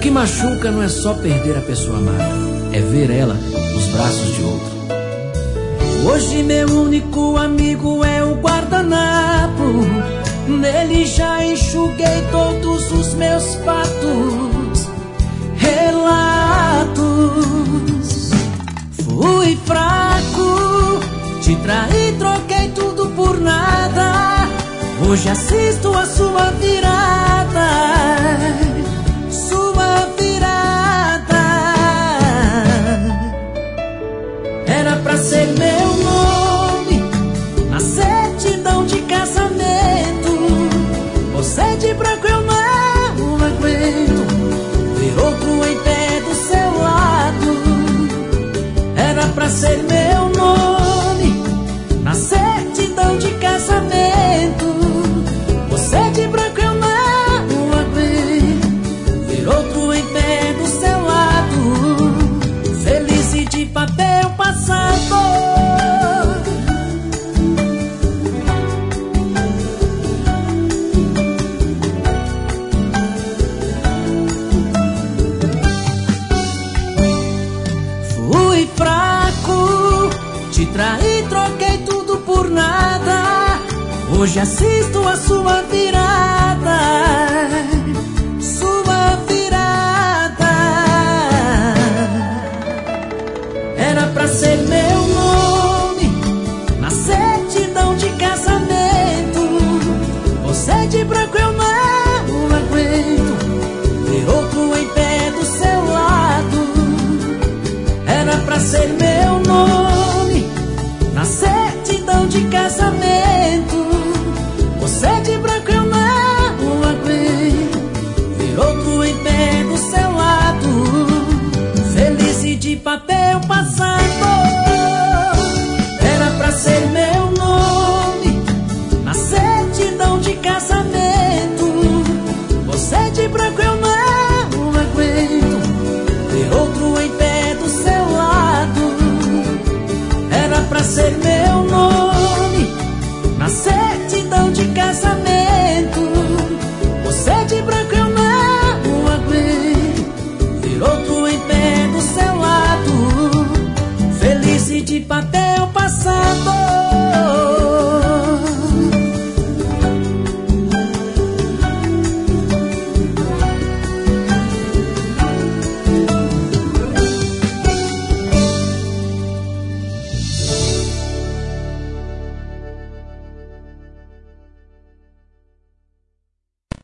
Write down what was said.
que machuca não é só perder a pessoa amada, é ver ela nos braços de outro. Hoje meu único amigo é o guardanapo. Nele já enxuguei todos os meus fatos, relatos. Fui fraco, te traí, troquei tudo por nada. Hoje assisto a sua virada, sua virada. Era pra ser meu nome na certidão de casamento. Você de branco eu não aguento ver outro em pé do seu lado. Era pra ser meu nome na certidão de casamento. Você de branco eu não aguento ver outro em pé do seu lado. Feliz e de papel passado. Fui fraco, te traí, troquei tudo por nada. Hoje assisto a sua virada, sua virada. Era pra ser meu nome na certidão de casamento. Você de branco eu não aguento ver outro em pé do seu lado. Era pra ser meu nome na certidão de casamento. Você de branco eu não aguento ver outro em pé do seu lado. Feliz e de papel passado. Era pra ser meu nome na certidão de casamento. Você de branco eu não aguento ver outro em pé do seu lado. Era pra ser meu nome na certidão de casamento. Você de branco eu não aguento ver outro em pé do seu lado. Feliz e de papel passado.